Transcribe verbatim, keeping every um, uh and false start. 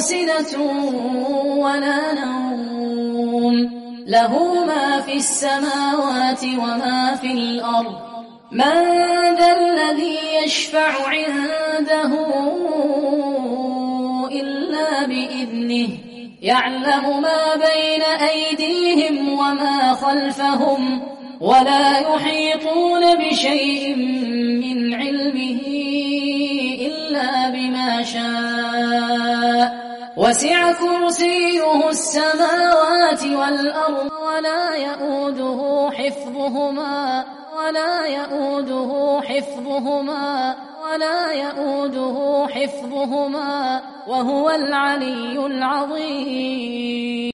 سِنَةٌ وَلَا نَوْمٌ له ما في السماوات وما في الأرض من ذا الذي يشفع عنده إلا بإذنه يعلم ما بين أيديهم وما خلفهم ولا يحيطون بشيء من علمه إلا بما شاء وسع كرسيه السماوات والأرض ولا يؤوده حفظهما ولا يؤوده حفظهما ولا يؤوده حفظهما وهو العلي العظيم.